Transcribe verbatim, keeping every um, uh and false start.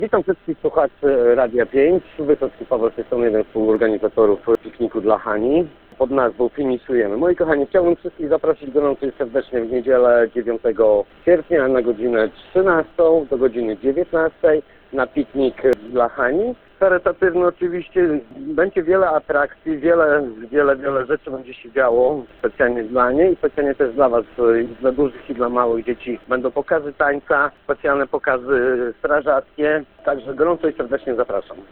Witam wszystkich słuchaczy Radia pięć. Wysocki Paweł, jestem jeden z współorganizatorów pikniku dla Hani pod nazwą Finiszujemy. Moi kochani, chciałbym wszystkich zaprosić gorąco i serdecznie w niedzielę dziewiątego sierpnia na godzinę trzynastą do godziny dziewiętnastej na piknik dla Hani. Charytatywny oczywiście, będzie wiele atrakcji, wiele, wiele, wiele rzeczy będzie się działo specjalnie dla niej i specjalnie też dla Was, i dla dużych i dla małych dzieci. Będą pokazy tańca, specjalne pokazy strażackie, także gorąco i serdecznie zapraszam.